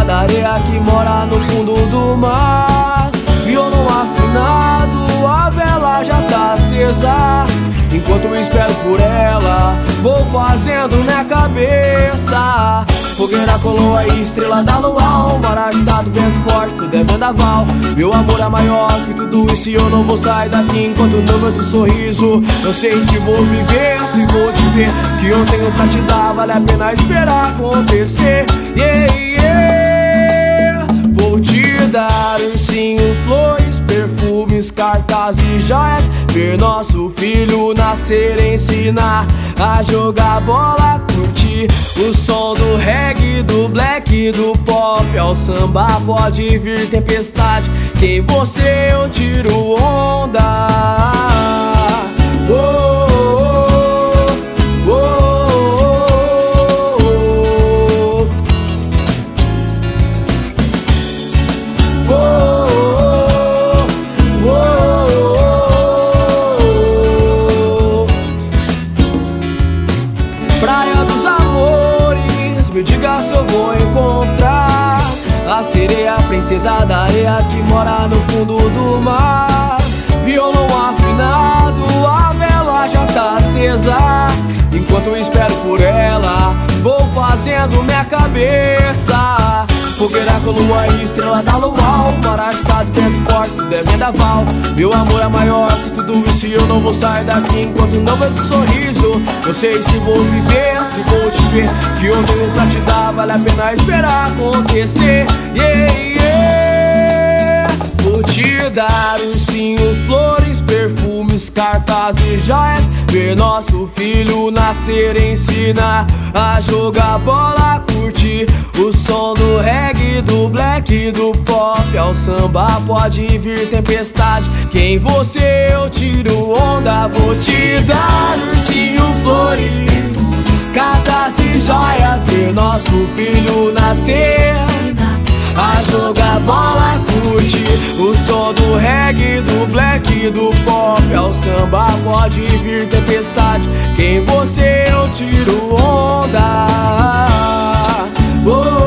princesa da areia que mora no fundo do mar. Violão afinado, a vela já tá acesa. Enquanto eu espero por ela, vou fazendo minha cabeça. Fogueira colou a estrela da lua, o mar agitado, vento forte, tudo é vendaval. Meu amor é maior que tudo isso e eu não vou sair daqui enquanto não ver teu sorriso. Eu sei se vou viver, se vou te ver, que eu tenho pra te dar, vale a pena esperar acontecer. Yeah, yeah. Vou te dar ursinho, flores, perfumes, cartas e joias. Ver nosso filho nascer, ensinar a jogar bola, curtir o som do reggae, do black, do pop ao samba. Pode vir tempestade, quem você eu tiro onda. Oh, oh, oh, oh, oh. Praia dos amores, me diga se eu vou encontrar a sereia, a princesa da areia que mora no fundo do mar. Violão afinado, a vela já tá acesa. Enquanto eu espero por ela, vou fazendo minha cabeça. Fogueira com lua e estrela da lua, o mar agitado, vento forte, tudo é vendaval. Meu amor é maior que tudo isso e eu não vou sair daqui enquanto não ver teu sorriso. Eu sei se vou viver, se vou te ver, que eu tenho pra te dar, vale a pena esperar acontecer. Yeah, yeah. Vou te dar ursinho, flores, perfumes, cartas e joias. Ver nosso filho nascer, ensinar a jogar bola, curtir o som do reggae, do black, do pop ao samba. Pode vir tempestade, quem você eu tiro onda. Vou te dar ursinhos, flores, cartas e joias. Ver nosso filho nascer, a jogar bola, curtir o som do reggae, do black, do pop ao samba. Pode vir tempestade, quem você eu tiro onda. Oh.